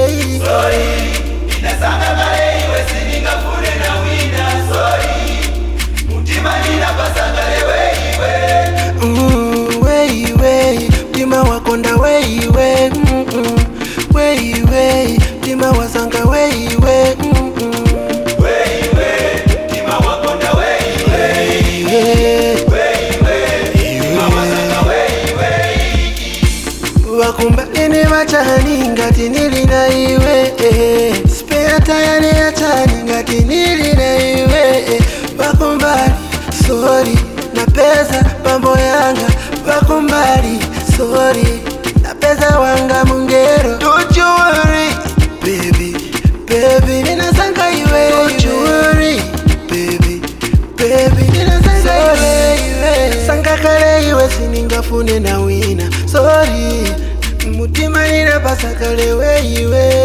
Sorry, inasanga kale iwe siningafune na wina. Sorry, mutima ninapasanga lewe iwe. Wei, mtima wakonda wei, mtima wasanga wei, mtima wakonda wei, mtima wasanga wei. wakumba ine machani ngati nili na iwe, spare tire ya chani ngati nili na iwe, wakumbali sorry na pesa pambo yanga, wakumbali sorry na pesa wanga mungero. Don't you worry baby ninasanga iwe. Don't you worry baby ninasanga iwe. Sanga kale iwe siningafune na wina. Sorry mutima ninapasa kale we iwe.